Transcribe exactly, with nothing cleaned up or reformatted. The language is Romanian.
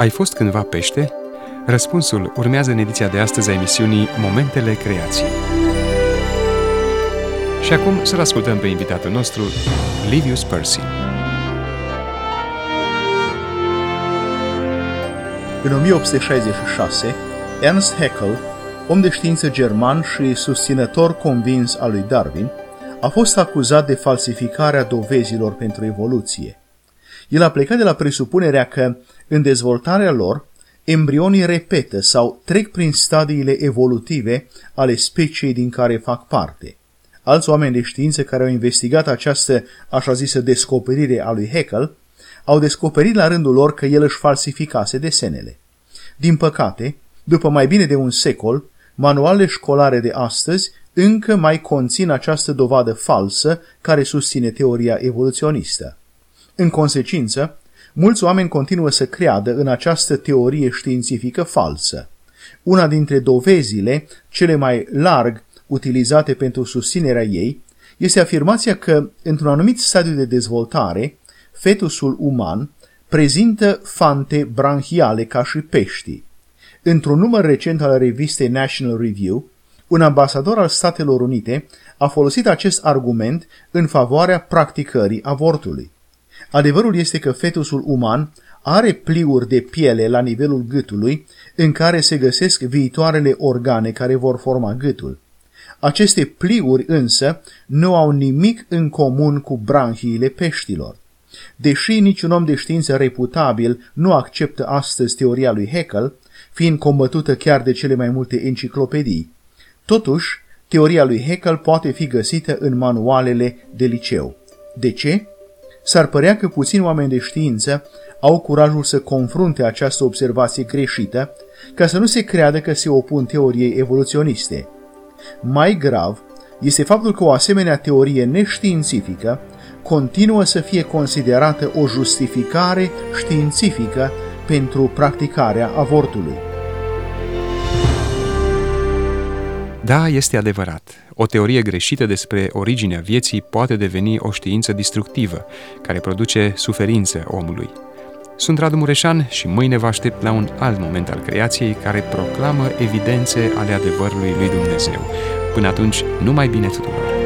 Ai fost cândva pește? Răspunsul urmează în ediția de astăzi a emisiunii Momentele Creației. Și acum să-l ascultăm pe invitatul nostru, Livius Percy. În o mie opt sute șaizeci și șase, Ernst Haeckel, om de știință german și susținător convins al lui Darwin, a fost acuzat de falsificarea dovezilor pentru evoluție. El a plecat de la presupunerea că, în dezvoltarea lor, embrionii repetă sau trec prin stadiile evolutive ale speciei din care fac parte. Alți oameni de știință care au investigat această așa zisă descoperire a lui Haeckel au descoperit la rândul lor că el își falsificase desenele. Din păcate, după mai bine de un secol, manualele școlare de astăzi încă mai conțin această dovadă falsă care susține teoria evoluționistă. În consecință, mulți oameni continuă să creadă în această teorie științifică falsă. Una dintre dovezile cele mai larg utilizate pentru susținerea ei este afirmația că, într-un anumit stadiu de dezvoltare, fetusul uman prezintă fante branhiale ca și peștii. Într-un număr recent al revistei National Review, un ambasador al Statelor Unite a folosit acest argument în favoarea practicării avortului. Adevărul este că fetusul uman are pliuri de piele la nivelul gâtului în care se găsesc viitoarele organe care vor forma gâtul. Aceste pliuri însă nu au nimic în comun cu branhiile peștilor. Deși niciun om de știință reputabil nu acceptă astăzi teoria lui Haeckel, fiind combătută chiar de cele mai multe enciclopedii, totuși, teoria lui Haeckel poate fi găsită în manualele de liceu. De ce? S-ar părea că puțini oameni de știință au curajul să confrunte această observație greșită, ca să nu se creadă că se opun teoriei evoluționiste. Mai grav este faptul că o asemenea teorie neștiințifică continuă să fie considerată o justificare științifică pentru practicarea avortului. Da, este adevărat. O teorie greșită despre originea vieții poate deveni o știință destructivă, care produce suferință omului. Sunt Radu Mureșan și mâine vă aștept la un alt moment al creației care proclamă evidențe ale adevărului lui Dumnezeu. Până atunci, numai bine tuturor!